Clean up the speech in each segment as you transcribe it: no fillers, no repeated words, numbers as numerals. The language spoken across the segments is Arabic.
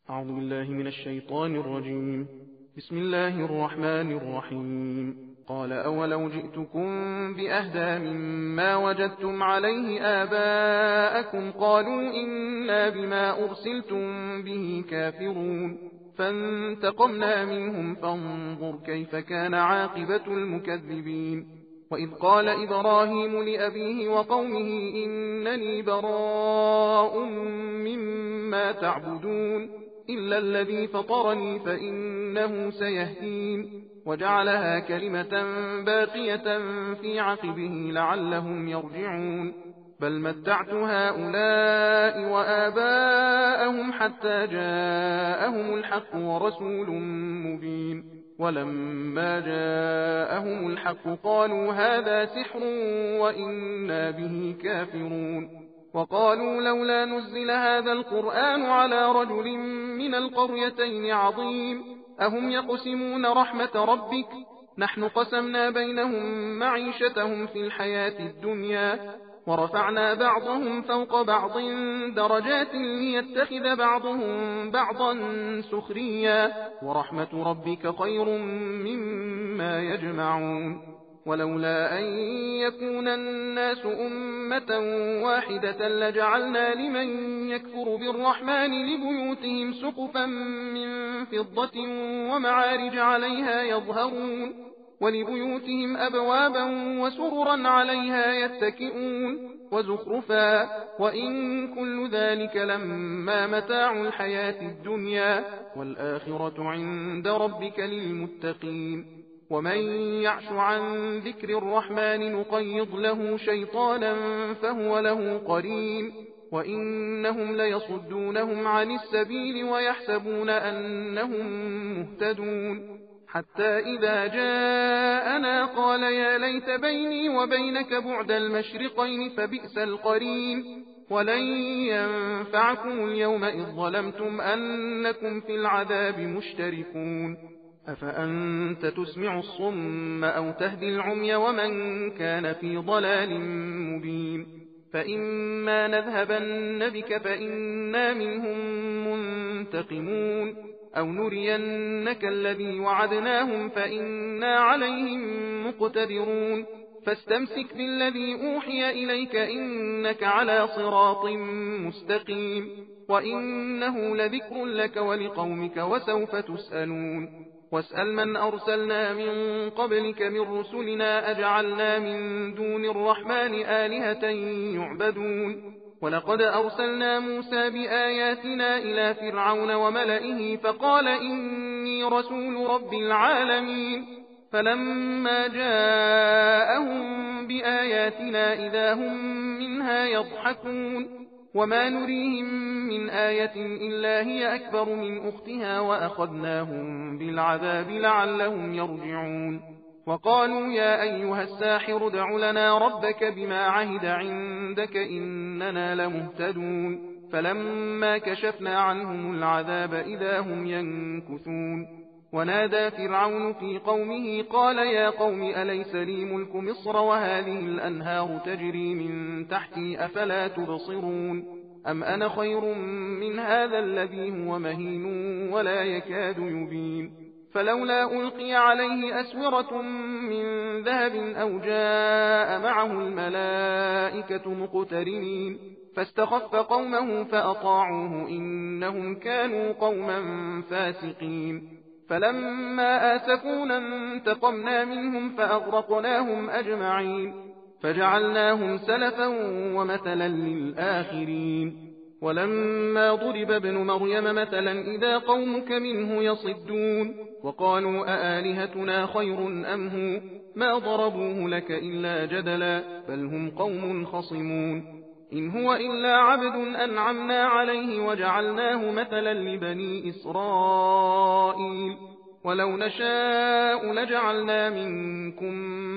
أعوذ بالله من الشيطان الرجيم. بسم الله الرحمن الرحيم. قال أولو جئتكم بأهدى مما وجدتم عليه آباءكم قالوا إنا بما أرسلتم به كافرون فانتقمنا منهم فانظر كيف كان عاقبة المكذبين. وإذ قال إبراهيم لأبيه وقومه إنني براء مما تعبدون إلا الذي فطرني فإنه سيهدين وجعلها كلمة باقية في عقبه لعلهم يرجعون بل متعت هؤلاء وآباءهم حتى جاءهم الحق ورسول مبين ولما جاءهم الحق قالوا هذا سحر وإنا به كافرون وقالوا لولا نزل هذا القرآن على رجل من القريتين عظيم أهم يقسمون رحمة ربك نحن قسمنا بينهم معيشتهم في الحياة الدنيا ورفعنا بعضهم فوق بعض درجات ليتخذ بعضهم بعضا سخريا ورحمة ربك خير مما يجمعون ولولا أن يكون الناس أمة واحدة لجعلنا لمن يكفر بالرحمن لبيوتهم سقفا من فضة ومعارج عليها يظهرون ولبيوتهم أبوابا وسررا عليها يتكئون وزخرفا وإن كل ذلك لما متاع الحياة الدنيا والآخرة عند ربك للمتقين ومن يعش عن ذكر الرحمن نقيض له شيطانا فهو له قرين وإنهم ليصدونهم عن السبيل ويحسبون أنهم مهتدون حتى إذا جاءنا قال يا ليت بيني وبينك بعد المشرقين فبئس القرين ولن ينفعكم اليوم إذ ظلمتم أنكم في العذاب مشتركون أفأنت تسمع الصم أو تهدي العمي ومن كان في ضلال مبين فإما نذهبن بك فإنا منهم منتقمون أو نرينك الذي وعدناهم فإنا عليهم مقتدرون فاستمسك بالذي أوحي إليك إنك على صراط مستقيم وإنه لذكر لك ولقومك وسوف تسألون واسأل من أرسلنا من قبلك من رسلنا أجعلنا من دون الرحمن آلهة يعبدون ولقد أرسلنا موسى بآياتنا إلى فرعون وملئه فقال إني رسول رب العالمين فلما جاءهم بآياتنا إذا هم منها يضحكون وما نريهم من آية إلا هي أكبر من أختها وأخذناهم بالعذاب لعلهم يرجعون وقالوا يا أيها الساحر ادع لنا ربك بما عهد عندك إننا لمهتدون فلما كشفنا عنهم العذاب إذا هم ينكثون ونادى فرعون في قومه قال يا قوم أليس لي ملك مصر وهذه الأنهار تجري من تحتي أفلا تبصرون أم أنا خير من هذا الذي هو مهين ولا يكاد يبين فلولا ألقي عليه أسورة من ذهب أو جاء معه الملائكة مقترنين فاستخف قومه فأطاعوه إنهم كانوا قوما فاسقين فلما آسفونا انتقمنا منهم فأغرقناهم أجمعين فجعلناهم سلفا ومثلا للآخرين ولما ضرب ابن مريم مثلا إذا قومك منه يصدون وقالوا أآلهتنا خير أم هو ما ضربوه لك إلا جدلا بل هم قوم خصمون إن هو إلا عبد أنعمنا عليه وجعلناه مثلا لبني إسرائيل ولو نشاء لجعلنا منكم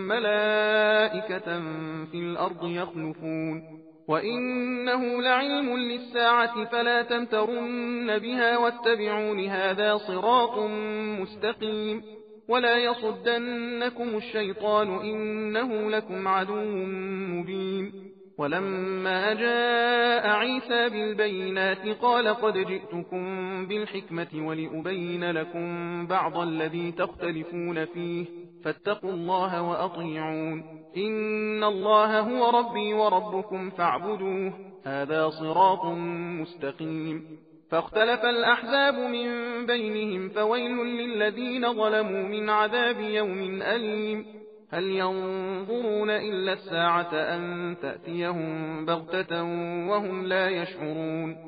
ملائكة في الأرض يخلفون وإنه لعلم للساعة فلا تمترن بها واتبعون هذا صراط مستقيم ولا يصدنكم الشيطان إنه لكم عدو مبين ولما جاء عيسى بالبينات قال قد جئتكم بالحكمة ولأبين لكم بعض الذي تختلفون فيه فاتقوا الله وأطيعون إن الله هو ربي وربكم فاعبدوه هذا صراط مستقيم فاختلف الأحزاب من بينهم فويل للذين ظلموا من عذاب يوم أليم هل ينظرون إلا الساعة أن تأتيهم بغتة وهم لا يشعرون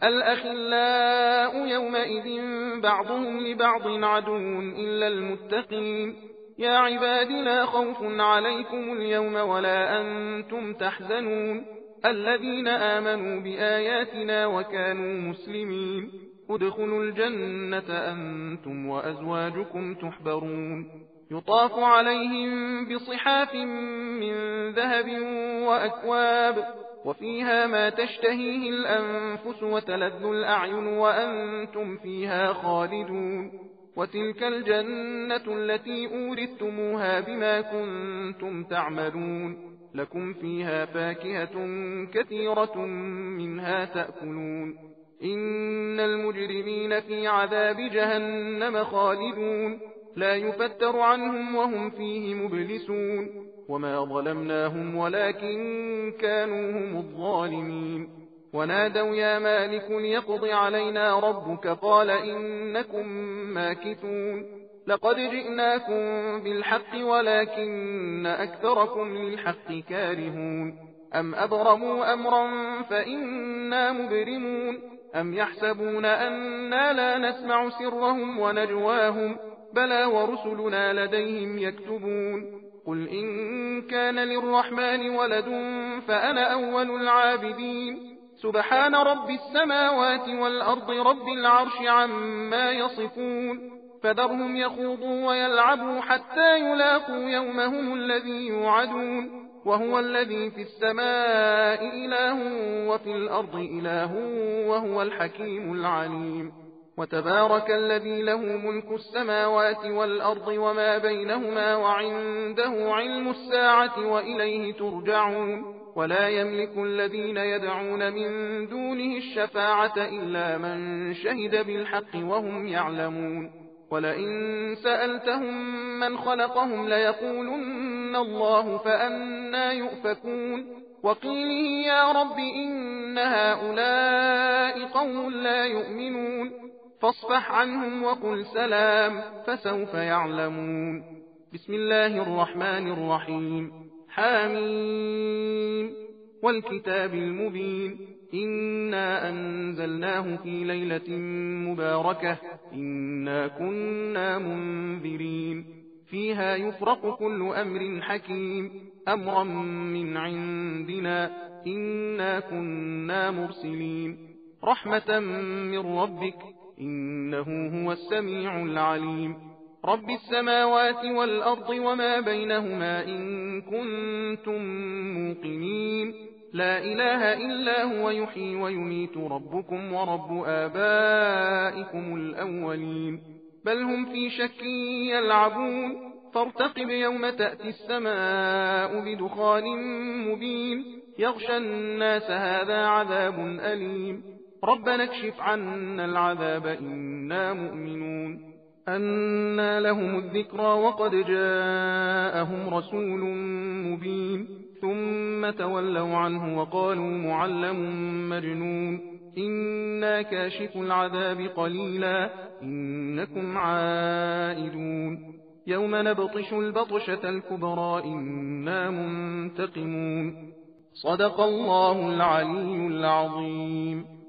الأخلاء يومئذ بعضهم لبعض عدو إلا المتقين يا عباد لا خوف عليكم اليوم ولا أنتم تحزنون الذين آمنوا بآياتنا وكانوا مسلمين ادخلوا الجنة أنتم وأزواجكم تحبرون يطاف عليهم بصحاف من ذهب وأكواب وفيها ما تشتهيه الأنفس وتلذ الأعين وأنتم فيها خالدون وتلك الجنة التي أورثتموها بما كنتم تعملون لكم فيها فاكهة كثيرة منها تأكلون إن المجرمين في عذاب جهنم خالدون لا يفتر عنهم وهم فيه مبلسون وما ظلمناهم ولكن كانوا هم الظالمين ونادوا يا مالك ليقض علينا ربك قال إنكم ماكثون لقد جئناكم بالحق ولكن أكثركم للحق كارهون أم أبرموا أمرا فإنا مبرمون أم يحسبون أنا لا نسمع سرهم ونجواهم بلى ورسلنا لديهم يكتبون قل إن كان للرحمن ولد فأنا أول العابدين سبحان رب السماوات والأرض رب العرش عما يصفون فذرهم يخوضوا ويلعبوا حتى يلاقوا يومهم الذي يوعدون وهو الذي في السماء إله وفي الأرض إله وهو الحكيم العليم وتبارك الذي له ملك السماوات والأرض وما بينهما وعنده علم الساعة وإليه ترجعون ولا يملك الذين يدعون من دونه الشفاعة إلا من شهد بالحق وهم يعلمون ولئن سألتهم من خلقهم ليقولن الله فأنا يؤفكون وقيله يا رب إن هؤلاء قوم لا يؤمنون فاصفح عنهم وقل سلام فسوف يعلمون بسم الله الرحمن الرحيم حامين والكتاب المبين إنا أنزلناه في ليلة مباركة إنا كنا منذرين فيها يفرق كل أمر حكيم أمرا من عندنا إنا كنا مرسلين رحمة من ربك إنه هو السميع العليم رب السماوات والأرض وما بينهما إن كنتم موقنين لا إله إلا هو يحيي ويميت ربكم ورب آبائكم الأولين بل هم في شك يلعبون فارتقب يوم تأتي السماء بدخان مبين يغشى الناس هذا عذاب أليم ربنا اكشف عنا العذاب إنا مؤمنون أنى لهم الذكرى وقد جاءهم رسول مبين ثم تولوا عنه وقالوا معلم مجنون إنا كاشف العذاب قليلا إنكم عائدون يوم نبطش البطشة الكبرى إنا منتقمون صدق الله العلي العظيم.